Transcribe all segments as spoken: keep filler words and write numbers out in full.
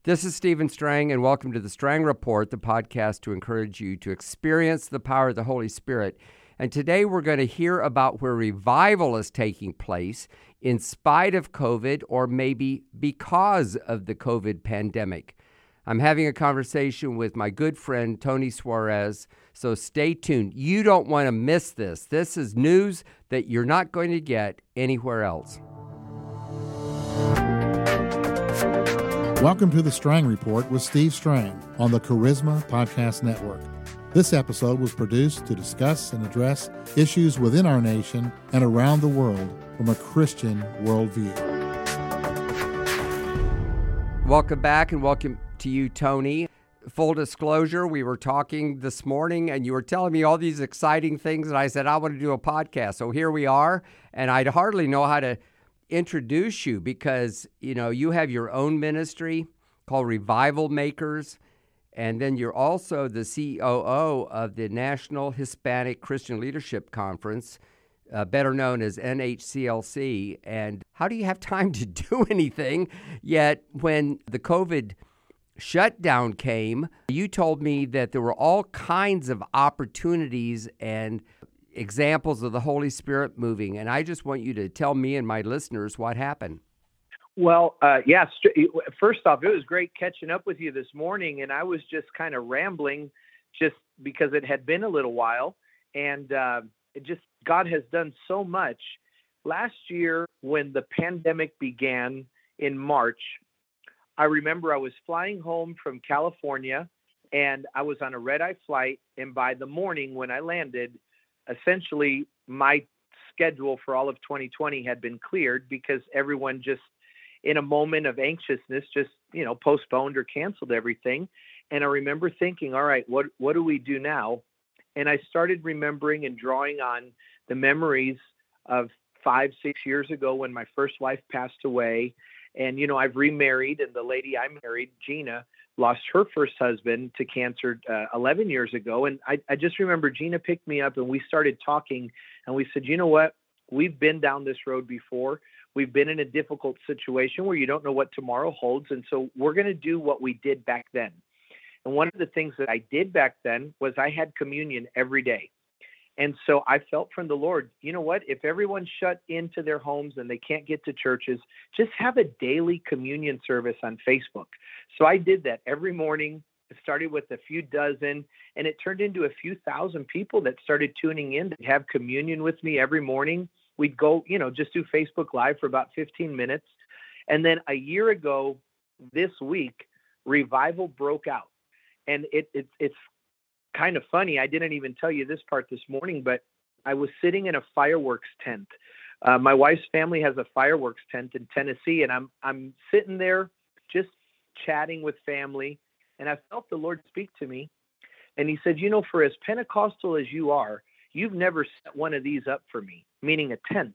This is Stephen Strang, and welcome to the Strang Report, the podcast to encourage you to experience the power of the Holy Spirit. And today we're going to hear about where revival is taking place in spite of COVID, or maybe because of the COVID pandemic. I'm having a conversation with my good friend, Tony Suarez, so stay tuned. You don't want to miss this. This is news that you're not going to get anywhere else. Welcome to the Strang Report with Steve Strang on the Charisma Podcast Network. This episode was produced to discuss and address issues within our nation and around the world from a Christian worldview. Welcome back, and welcome to you, Tony. Full disclosure, we were talking this morning, and you were telling me all these exciting things, and I said, I want to do a podcast. So here we are, and I'd hardly know how to introduce you because, you know, you have your own ministry called Revival Makers, and then you're also the C O O of the National Hispanic Christian Leadership Conference, uh, better known as N H C L C. And how do you have time to do anything? Yet when the COVID shutdown came, you told me that there were all kinds of opportunities and examples of the Holy Spirit moving, and I just want you to tell me and my listeners what happened. Well, uh, yeah, st- first off, it was great catching up with you this morning, and I was just kind of rambling just because it had been a little while, and uh, it just, God has done so much. Last year, when the pandemic began in March, I remember I was flying home from California, and I was on a red-eye flight, and by the morning when I landed, essentially my schedule for all of twenty twenty had been cleared because everyone just in a moment of anxiousness just, you know, postponed or canceled everything. And I remember thinking, all right, what, what do we do now? And I started remembering and drawing on the memories of five, six years ago when my first wife passed away. And, you know, I've remarried, and the lady I married, Gina, lost her first husband to cancer uh, eleven years ago. And I, I just remember Gina picked me up and we started talking, and we said, you know what, we've been down this road before. We've been in a difficult situation where you don't know what tomorrow holds. And so we're going to do what we did back then. And one of the things that I did back then was I had communion every day. And so I felt from the Lord, you know what, if everyone's shut into their homes and they can't get to churches, just have a daily communion service on Facebook. So I did that every morning. It started with a few dozen, and it turned into a few thousand people that started tuning in to have communion with me every morning. We'd go, you know, just do Facebook Live for about fifteen minutes. And then a year ago this week, revival broke out. And it, it it's kind of funny. I didn't even tell you this part this morning, but I was sitting in a fireworks tent. Uh, my wife's family has a fireworks tent in Tennessee, and I'm I'm sitting there just chatting with family, and I felt the Lord speak to me, and he said, you know, for as Pentecostal as you are, you've never set one of these up for me, meaning a tent.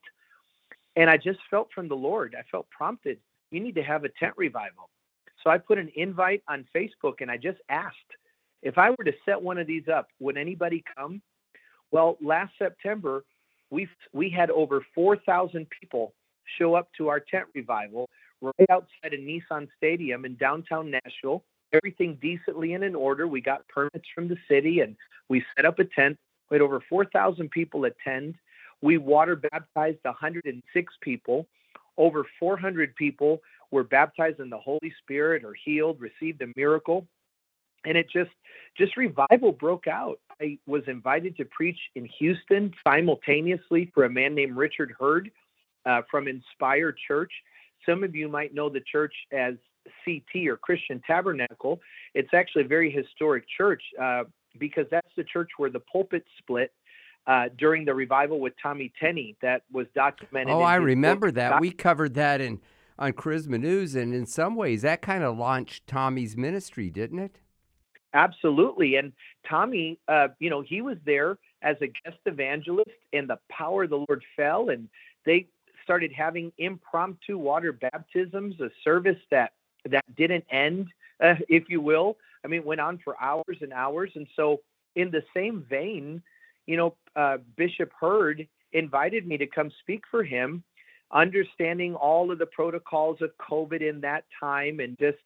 And I just felt from the Lord, I felt prompted, you need to have a tent revival. So I put an invite on Facebook, and I just asked, if I were to set one of these up, would anybody come? Well, last September, we we had over four thousand people show up to our tent revival right outside of Nissan Stadium in downtown Nashville. Everything decently and in order. We got permits from the city, and we set up a tent. We had over four thousand people attend. We water baptized one hundred six people. Over four hundred people were baptized in the Holy Spirit or healed, received a miracle. And it just, just revival broke out. I was invited to preach in Houston simultaneously for a man named Richard Hurd uh, from Inspire Church. Some of you might know the church as C T or Christian Tabernacle. It's actually a very historic church uh, because that's the church where the pulpit split uh, during the revival with Tommy Tenney that was documented. Oh, in I his remember book. that. We covered that in on Charisma News, and in some ways that kind of launched Tommy's ministry, didn't it? Absolutely. And Tommy, uh, you know, he was there as a guest evangelist, and the power of the Lord fell, and they started having impromptu water baptisms, a service that, that didn't end, uh, if you will. I mean, it went on for hours and hours. And so in the same vein, you know, uh, Bishop Hurd invited me to come speak for him, understanding all of the protocols of COVID in that time, and just,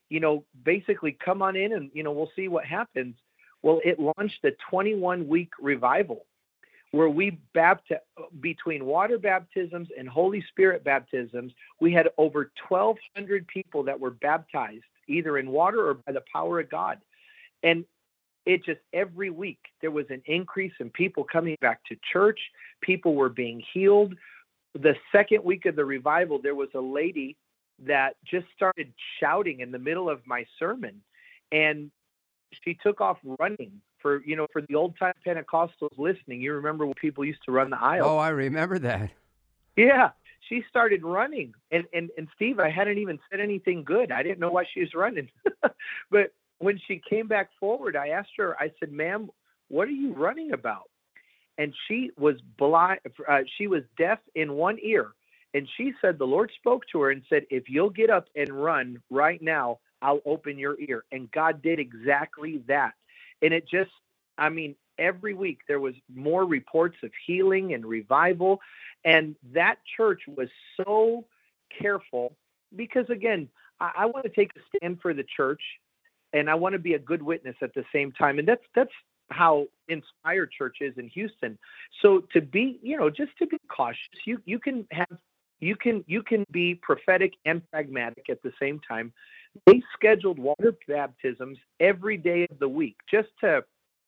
you know, basically come on in and, you know, we'll see what happens. Well, it launched a twenty-one week revival where we baptized between water baptisms and Holy Spirit baptisms. We had over twelve hundred people that were baptized either in water or by the power of God. And it just every week there was an increase in people coming back to church. People were being healed. The second week of the revival, there was a lady that just started shouting in the middle of my sermon, and she took off running. For, you know, for the old time Pentecostals listening, you remember when people used to run the aisle? Oh, I remember that. Yeah, she started running, and and and Steve, I hadn't even said anything good. I didn't know why she was running, but when she came back forward, I asked her. I said, "Ma'am, what are you running about?" And she was blind. Uh, she was deaf in one ear, and she said the Lord spoke to her and said, "If you'll get up and run right now, I'll open your ear." And God did exactly that. And it just, I mean, every week there was more reports of healing and revival. And that church was so careful because, again, I, I want to take a stand for the church, and I want to be a good witness at the same time. And that's that's how Inspired Church is in Houston. So to be, you know, just to be cautious, you you can have you can you can be prophetic and pragmatic at the same time. They scheduled water baptisms every day of the week just to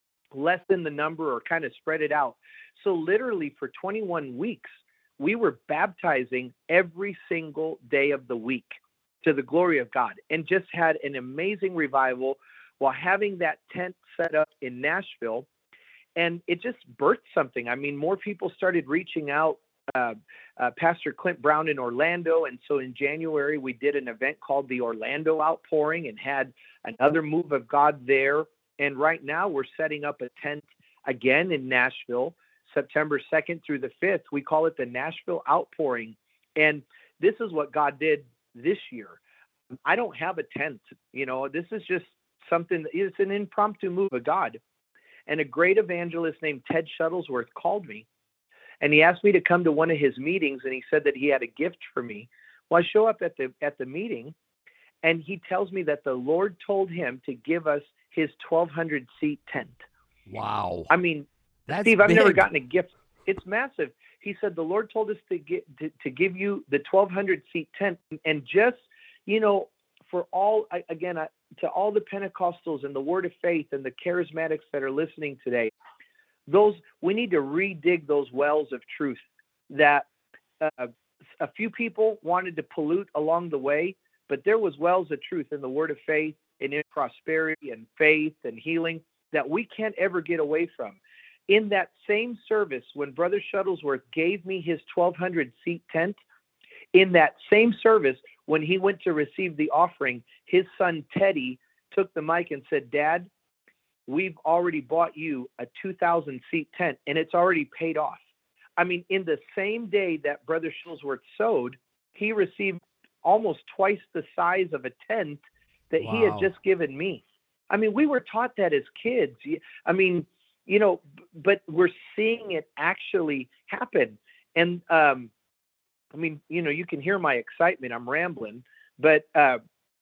lessen the number or kind of spread it out. So literally for twenty-one weeks, we were baptizing every single day of the week to the glory of God, and just had an amazing revival while having that tent set up in Nashville. And it just birthed something. I mean, more people started reaching out. Uh, uh, Pastor Clint Brown in Orlando. And so in January, we did an event called the Orlando Outpouring and had another move of God there. And right now we're setting up a tent again in Nashville, September second through the fifth. We call it the Nashville Outpouring. And this is what God did this year. I don't have a tent, you know, this is just something, it's an impromptu move of God. And a great evangelist named Ted Shuttlesworth called me. And he asked me to come to one of his meetings, and he said that he had a gift for me. Well, I show up at the at the meeting, and he tells me that the Lord told him to give us his twelve hundred seat tent. Wow. I mean, That's Steve, I've big. never gotten a gift. It's massive. He said the Lord told us to get to, to give you the twelve hundred seat tent, and just, you know, for all again I, to all the Pentecostals and the Word of Faith and the charismatics that are listening today. Those, we need to redig those wells of truth that uh, a few people wanted to pollute along the way, but there was wells of truth in the Word of Faith and in prosperity and faith and healing that we can't ever get away from. In that same service, when Brother Shuttlesworth gave me his twelve hundred seat tent, in that same service, when he went to receive the offering, his son Teddy took the mic and said, "Dad, we've already bought you a two thousand seat tent, and it's already paid off." I mean, in the same day that Brother Shuttlesworth sowed, he received almost twice the size of a tent that Wow. he had just given me. I mean, we were taught that as kids. I mean, you know, but we're seeing it actually happen. And, um, I mean, you know, you can hear my excitement. I'm rambling, but uh,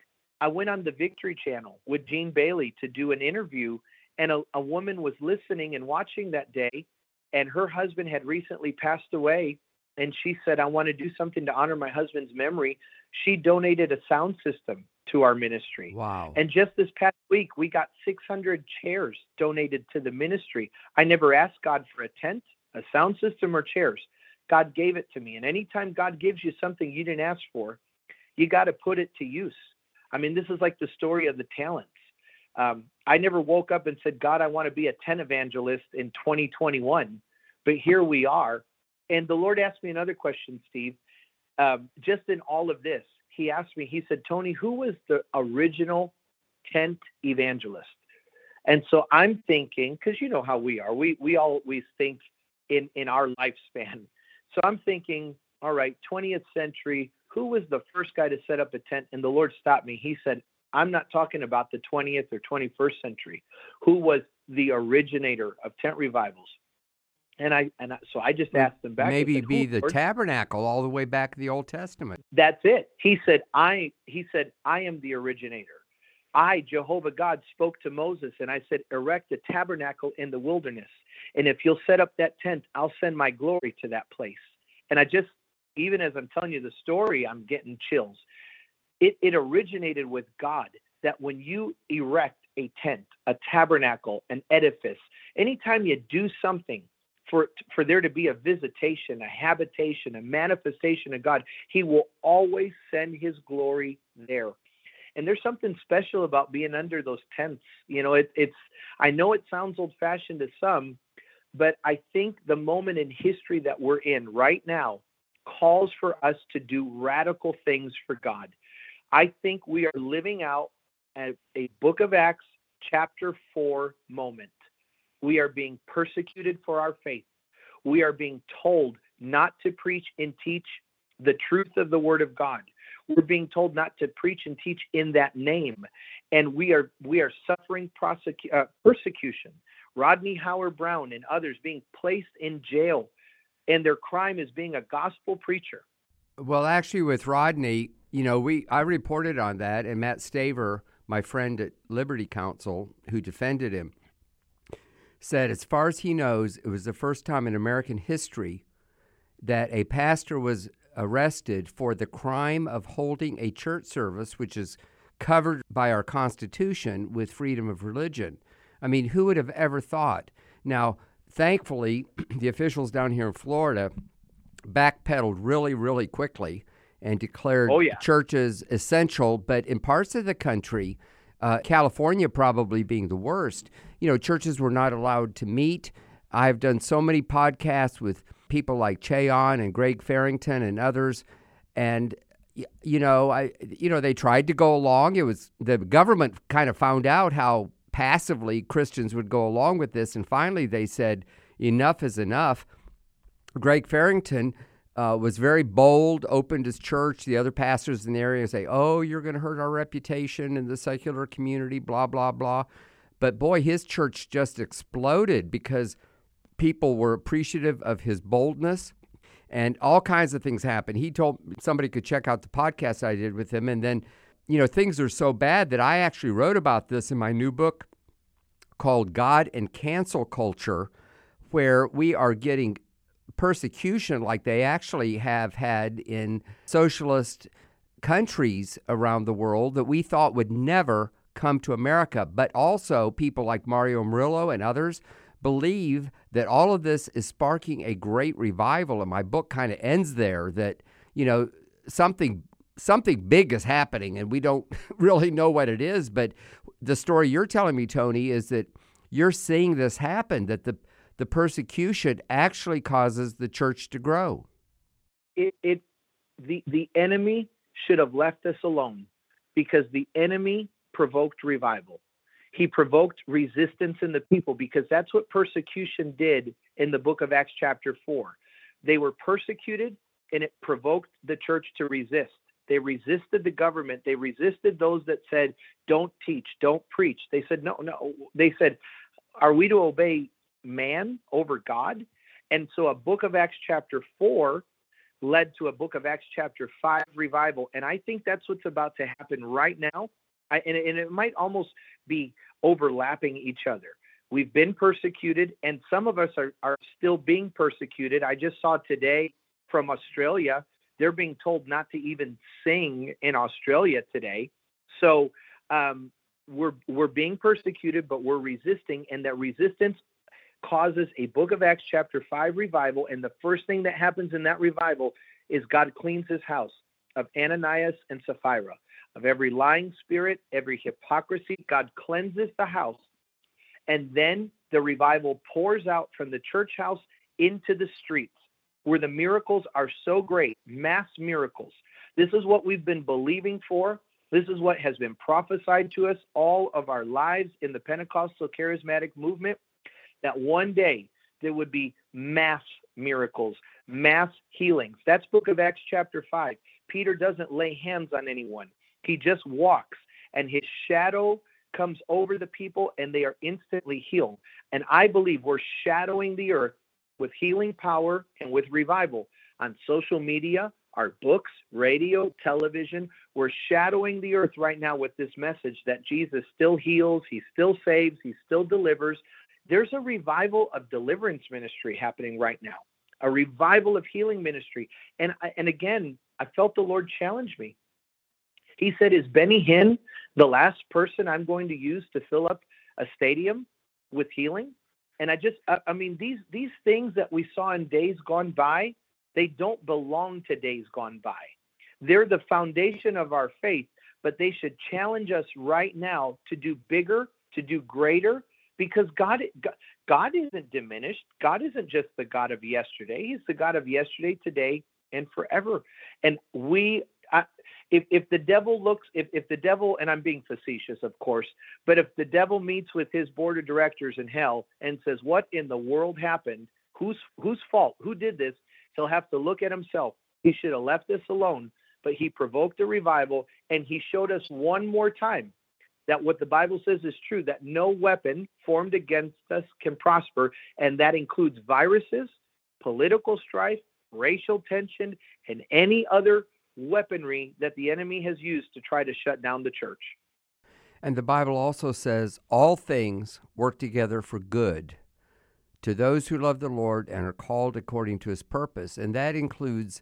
I went on the Victory Channel with Gene Bailey to do an interview. And a, a woman was listening and watching that day, and her husband had recently passed away. And she said, "I want to do something to honor my husband's memory." She donated a sound system to our ministry. Wow. And just this past week, we got six hundred chairs donated to the ministry. I never asked God for a tent, a sound system, or chairs. God gave it to me. And anytime God gives you something you didn't ask for, you got to put it to use. I mean, this is like the story of the talents. Um, I never woke up and said, "God, I want to be a tent evangelist in twenty twenty-one," but here we are. And the Lord asked me another question, Steve, um, just in all of this. He asked me, he said, "Tony, who was the original tent evangelist?" And so I'm thinking, because you know how we are, we we always think in, in our lifespan. So I'm thinking, all right, twentieth century, who was the first guy to set up a tent? And the Lord stopped me. He said, "I'm not talking about the twentieth or twenty-first century. Who was the originator of tent revivals?" And I and I, so I just asked them back. Maybe said, be the Lord? tabernacle all the way back to the Old Testament. That's it. He said, I he said, I am the originator. I, Jehovah God, spoke to Moses, and I said, erect a tabernacle in the wilderness. And if you'll set up that tent, I'll send my glory to that place. And I just, even as I'm telling you the story, I'm getting chills. It, it originated with God, that when you erect a tent, a tabernacle, an edifice, anytime you do something for, for there to be a visitation, a habitation, a manifestation of God, he will always send his glory there. And there's something special about being under those tents. You know, it, it's, I know it sounds old-fashioned to some, but I think the moment in history that we're in right now calls for us to do radical things for God. I think we are living out a, a Book of Acts chapter four moment. We are being persecuted for our faith. We are being told not to preach and teach the truth of the Word of God. We're being told not to preach and teach in that name. And we are we are suffering prosecu- uh, persecution. Rodney Howard-Browne and others being placed in jail, and their crime is being a gospel preacher. Well, actually, with Rodney, you know, we I reported on that, and Matt Staver, my friend at Liberty Counsel, who defended him, said as far as he knows, it was the first time in American history that a pastor was arrested for the crime of holding a church service, which is covered by our Constitution with freedom of religion. I mean, who would have ever thought? Now, thankfully, the officials down here in Florida backpedaled really, really quickly and declared oh, yeah. churches essential. But in parts of the country, uh, California probably being the worst, you know, churches were not allowed to meet. I've done so many podcasts with people like Cheon and Greg Farrington and others, and you know, I you know they tried to go along. It was the government kind of found out how passively Christians would go along with this, and finally they said enough is enough. Greg Farrington uh, was very bold, opened his church. The other pastors in the area say, "Oh, you're going to hurt our reputation in the secular community," blah blah blah. But boy, his church just exploded because people were appreciative of his boldness, and all kinds of things happened. He told somebody could check out the podcast I did with him, and then, you know, things are so bad that I actually wrote about this in my new book called God and Cancel Culture, where we are getting persecution like they actually have had in socialist countries around the world that we thought would never come to America. But also people like Mario Murillo and others believe that all of this is sparking a great revival, and my book kind of ends there, that, you know, something something big is happening, and we don't really know what it is. But the story you're telling me, Tony, is that you're seeing this happen, that the the persecution actually causes the church to grow. It, it the the enemy should have left us alone, because the enemy provoked revival. He provoked resistance in the people, because that's what persecution did in the book of Acts chapter four. They were persecuted, and it provoked the church to resist. They resisted the government. They resisted those that said, don't teach, don't preach. They said, no, no. They said, are we to obey man over God? And so a book of Acts chapter four led to a book of Acts chapter five revival. And I think that's what's about to happen right now. I, and, and it might almost be overlapping each other. We've been persecuted, and some of us are, are still being persecuted. I just saw today from Australia, they're being told not to even sing in Australia today. So um, we're we're being persecuted, but we're resisting, and that resistance causes a book of Acts chapter five revival. And the first thing that happens in that revival is God cleans his house of Ananias and Sapphira, of every lying spirit, every hypocrisy. God cleanses the house, and then the revival pours out from the church house into the streets, where the miracles are so great, mass miracles. This is what we've been believing for. This is what has been prophesied to us all of our lives in the Pentecostal charismatic movement, that one day there would be mass miracles, mass healings. That's book of Acts chapter five. Peter doesn't lay hands on anyone. He just walks, and his shadow comes over the people, and they are instantly healed. And I believe we're shadowing the earth with healing power and with revival on social media, our books, radio, television. We're shadowing the earth right now with this message that Jesus still heals, he still saves, he still delivers. There's a revival of deliverance ministry happening right now, a revival of healing ministry. And, and again, I felt the Lord challenge me. He said, is Benny Hinn the last person I'm going to use to fill up a stadium with healing? And I just, I, I mean, these these things that we saw in days gone by, they don't belong to days gone by. They're the foundation of our faith, but they should challenge us right now to do bigger, to do greater, because God, God isn't diminished. God isn't just the God of yesterday. He's the God of yesterday, today, and forever. And we, I, if if the devil looks, if, if the devil, and I'm being facetious, of course, but if the devil meets with his board of directors in hell and says, what in the world happened? Whose whose fault? Who did this? He'll have to look at himself. He should have left this alone, but he provoked a revival, and he showed us one more time that what the Bible says is true, that no weapon formed against us can prosper, and that includes viruses, political strife, racial tension, and any other weaponry that the enemy has used to try to shut down the church. And the Bible also says all things work together for good to those who love the Lord and are called according to his purpose. And that includes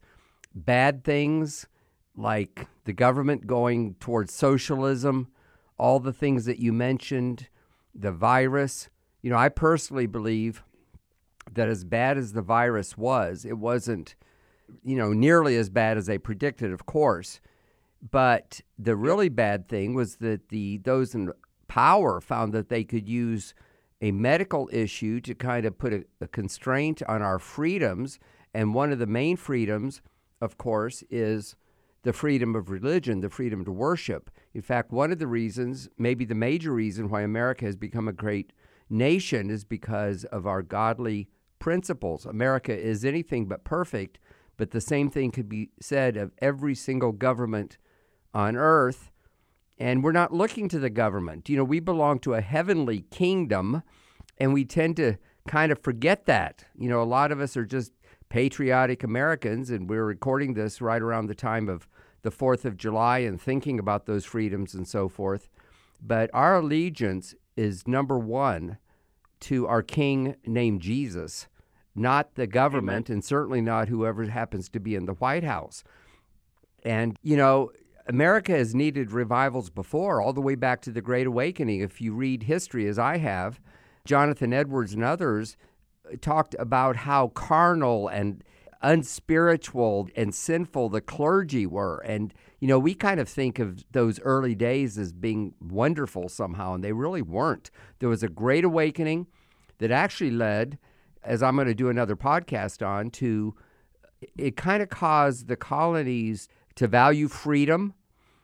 bad things like the government going towards socialism, all the things that you mentioned, the virus. You know, I personally believe that as bad as the virus was, it wasn't, you know, nearly as bad as they predicted, of course. But the really bad thing was that the those in power found that they could use a medical issue to kind of put a, a constraint on our freedoms. And one of the main freedoms, of course, is the freedom of religion, the freedom to worship. In fact, one of the reasons, maybe the major reason why America has become a great nation is because of our godly principles. America is anything but perfect, but the same thing could be said of every single government on earth. And we're not looking to the government. You know, we belong to a heavenly kingdom, and we tend to kind of forget that. You know, a lot of us are just patriotic Americans, and we're recording this right around the time of the fourth of July and thinking about those freedoms and so forth. But our allegiance is number one to our King named Jesus, not the government, Amen. And certainly not whoever happens to be in the White House. And, you know, America has needed revivals before, all the way back to the Great Awakening. If you read history, as I have, Jonathan Edwards and others talked about how carnal and unspiritual and sinful the clergy were. And, you know, we kind of think of those early days as being wonderful somehow, and they really weren't. There was a Great Awakening that actually led, as I'm going to do another podcast on, to it kind of caused the colonies to value freedom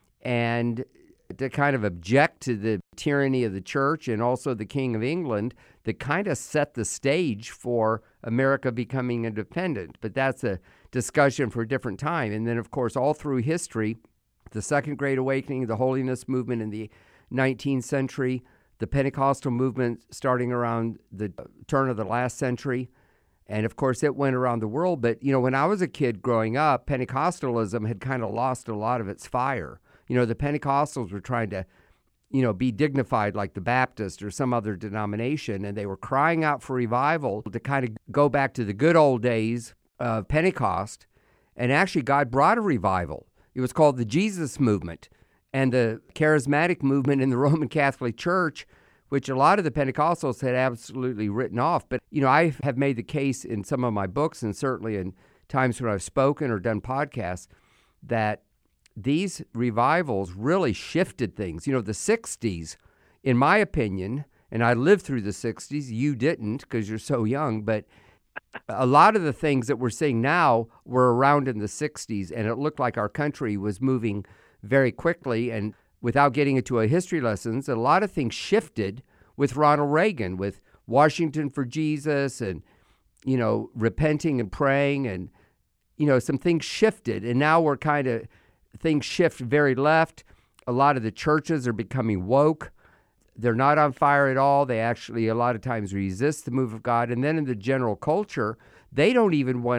and to kind of object to the tyranny of the church and also the King of England, that kind of set the stage for America becoming independent. But that's a discussion for a different time. And then, of course, all through history, the Second Great Awakening, the Holiness Movement in the nineteenth century, the Pentecostal movement starting around the turn of the last century. And, of course, it went around the world. But, you know, when I was a kid growing up, Pentecostalism had kind of lost a lot of its fire. You know, the Pentecostals were trying to, you know, be dignified like the Baptist or some other denomination, and they were crying out for revival to kind of go back to the good old days of Pentecost. And actually, God brought a revival. It was called the Jesus Movement. And the charismatic movement in the Roman Catholic Church, which a lot of the Pentecostals had absolutely written off. But, you know, I have made the case in some of my books, and certainly in times when I've spoken or done podcasts, that these revivals really shifted things. You know, the sixties, in my opinion, and I lived through the sixties, you didn't because you're so young, but a lot of the things that we're seeing now were around in the sixties, and it looked like our country was moving very quickly. And without getting into a history lessons, a lot of things shifted with Ronald Reagan, with Washington for Jesus, and, you know, repenting and praying, and, you know, some things shifted. And now we're kind of, things shift very left. A lot of the churches are becoming woke. They're not on fire at all. They actually, a lot of times, resist the move of God. And then in the general culture, they don't even want us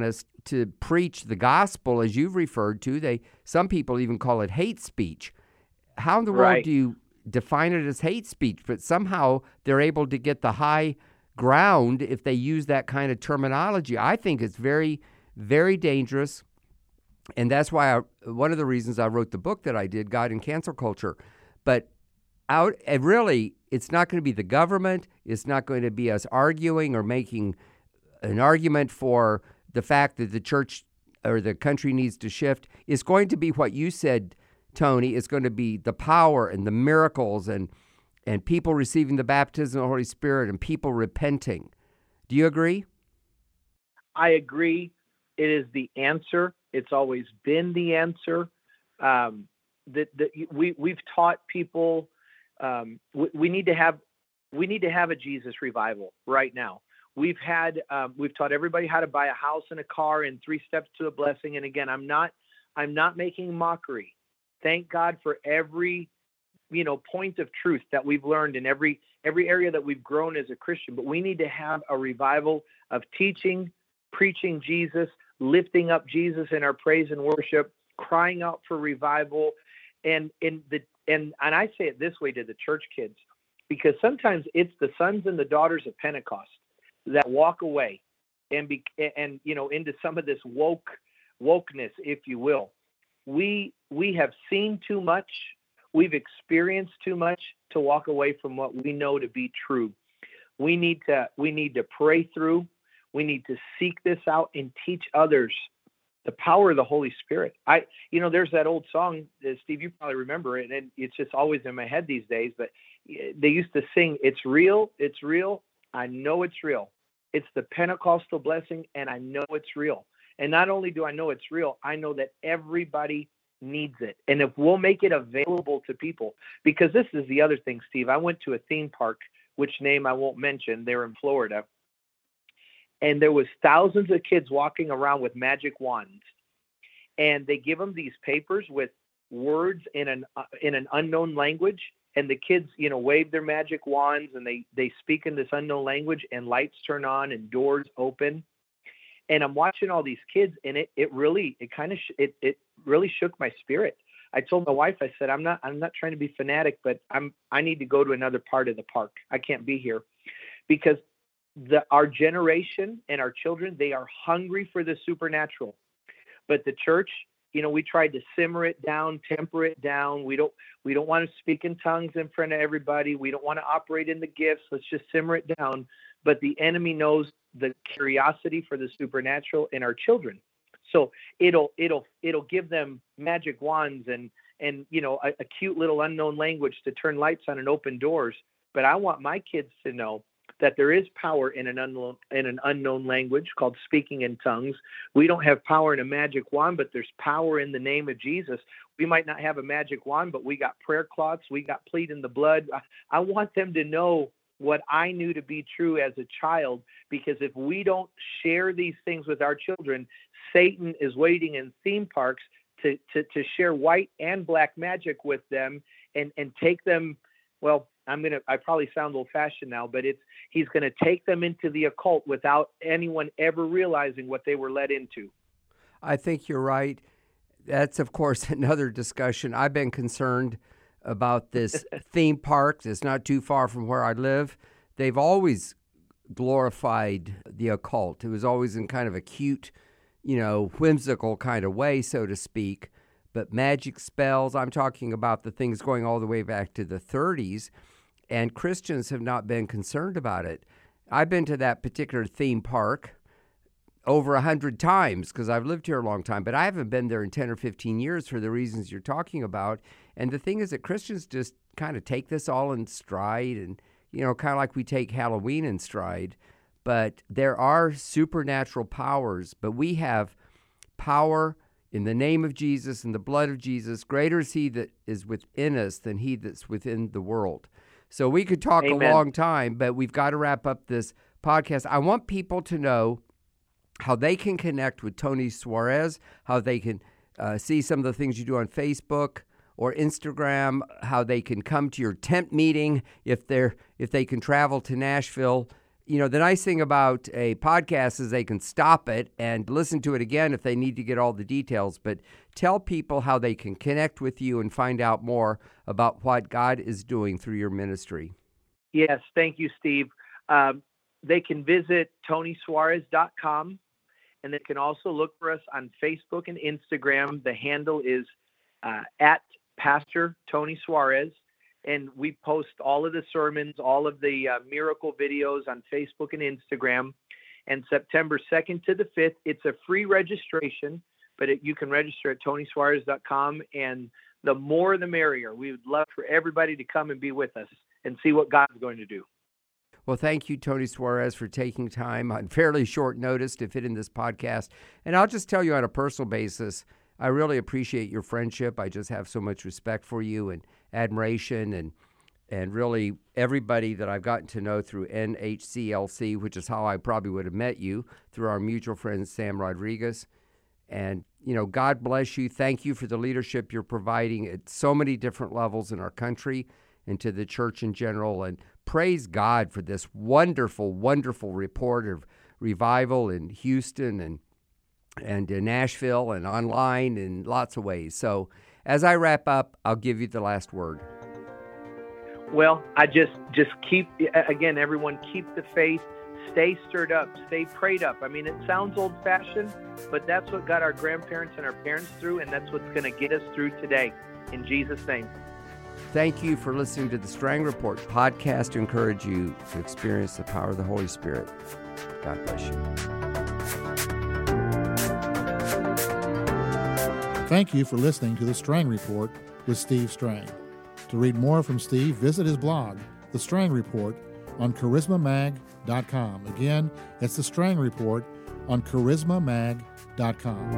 to preach the gospel, as you've referred to. They some people even call it hate speech. How in the world Right. do you define it as hate speech? But somehow they're able to get the high ground if they use that kind of terminology. I think it's very, very dangerous. And that's why I, one of the reasons I wrote the book that I did, God in Cancel Culture. But out, and really, it's not going to be the government. It's not going to be us arguing or making an argument for the fact that the church or the country needs to shift. It's going to be what you said, Tony. It's going to be the power and the miracles and and people receiving the baptism of the Holy Spirit and people repenting. Do you agree? I agree. It is the answer. It's always been the answer. Um, that, that we we've taught people um, we, we need to have we need to have a Jesus revival right now. We've had um, we've taught everybody how to buy a house and a car and three steps to a blessing. And again, I'm not I'm not making mockery. Thank God for every you know point of truth that we've learned in every every area that we've grown as a Christian. But we need to have a revival of teaching, preaching Jesus, lifting up Jesus in our praise and worship, crying out for revival. And in the and and I say it this way to the church kids, because sometimes it's the sons and the daughters of Pentecost that walk away and be and you know into some of this woke wokeness, if you will. We we have seen too much, we've experienced too much to walk away from what we know to be true. We need to we need to pray through. We need to seek this out and teach others the power of the Holy Spirit. I, you know, there's that old song, uh, Steve, you probably remember it, and it's just always in my head these days, but they used to sing, "It's real, it's real, I know it's real. It's the Pentecostal blessing, and I know it's real." And not only do I know it's real, I know that everybody needs it. And if we'll make it available to people, because this is the other thing, Steve, I went to a theme park, which name I won't mention, they're in Florida. And there was thousands of kids walking around with magic wands, and they give them these papers with words in an uh, in an unknown language, and the kids, you know, wave their magic wands, and they they speak in this unknown language, and lights turn on and doors open. And I'm watching all these kids, and it it really it kind of sh- it it really shook my spirit. I told my wife, I said, I'm not I'm not trying to be fanatic, but I'm I need to go to another part of the park. I can't be here, because The, our generation and our children, they are hungry for the supernatural. But the church, you know, we tried to simmer it down, temper it down. We don't we don't want to speak in tongues in front of everybody. We don't want to operate in the gifts. Let's just simmer it down. But the enemy knows the curiosity for the supernatural in our children. So it'll it'll it'll give them magic wands and and you know a, a cute little unknown language to turn lights on and open doors. But I want my kids to know that there is power in an unknown in an unknown language called speaking in tongues. We don't have power in a magic wand, but there's power in the name of Jesus. We might not have a magic wand, but we got prayer cloths. We got plead in the blood. I, I want them to know what I knew to be true as a child, because if we don't share these things with our children, Satan is waiting in theme parks to to, to share white and black magic with them and, and take them, well, I'm going to, I probably sound old fashioned now, but it's, he's going to take them into the occult without anyone ever realizing what they were led into. I think you're right. That's, of course, another discussion. I've been concerned about this theme park that's not too far from where I live. They've always glorified the occult. It was always in kind of a cute, you know, whimsical kind of way, so to speak. But magic spells, I'm talking about the things going all the way back to the thirties, and Christians have not been concerned about it. I've been to that particular theme park over a hundred times because I've lived here a long time, but I haven't been there in ten or fifteen years for the reasons you're talking about. And the thing is that Christians just kind of take this all in stride and, you know, kind of like we take Halloween in stride. But there are supernatural powers, but we have power in the name of Jesus and the blood of Jesus. Greater is he that is within us than he that's within the world. So we could talk Amen. a long time, but we've got to wrap up this podcast. I want people to know how they can connect with Tony Suarez, how they can uh, see some of the things you do on Facebook or Instagram, how they can come to your tent meeting if they're if they can travel to Nashville. you know, the nice thing about a podcast is they can stop it and listen to it again if they need to get all the details. But tell people how they can connect with you and find out more about what God is doing through your ministry. Yes, thank you, Steve. Um, they can visit tony suarez dot com, and they can also look for us on Facebook and Instagram. The handle is uh, at Pastor Tony Suarez, and we post all of the sermons, all of the uh, miracle videos on Facebook and Instagram. And September second to the fifth, it's a free registration, but it, you can register at tony suarez dot com, and the more the merrier. We would love for everybody to come and be with us and see what God's going to do. Well, thank you, Tony Suarez, for taking time on fairly short notice to fit in this podcast. And I'll just tell you on a personal basis, I really appreciate your friendship. I just have so much respect for you and admiration, and and really everybody that I've gotten to know through N H C L C, which is how I probably would have met you, through our mutual friend, Sam Rodriguez. And, you know, God bless you. Thank you for the leadership you're providing at so many different levels in our country and to the church in general. And praise God for this wonderful, wonderful report of revival in Houston and and in Nashville and online in lots of ways. So as I wrap up, I'll give you the last word. Well, I just just keep, again, everyone, keep the faith, stay stirred up, stay prayed up. I mean, it sounds old-fashioned, but that's what got our grandparents and our parents through, and that's what's going to get us through today. In Jesus' name. Thank you for listening to the Strang Report podcast to encourage you to experience the power of the Holy Spirit. God bless you. Thank you for listening to the Strang Report with Steve Strang. To read more from Steve, visit his blog, The Strang Report, on charisma mag dot com. Again, it's The Strang Report on charisma mag dot com.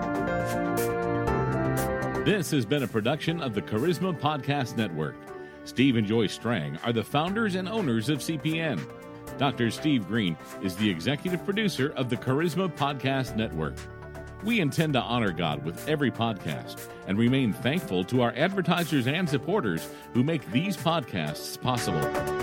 This has been a production of the Charisma Podcast Network. Steve and Joy Strang are the founders and owners of C P N. Doctor Steve Green is the executive producer of the Charisma Podcast Network. We intend to honor God with every podcast and remain thankful to our advertisers and supporters who make these podcasts possible.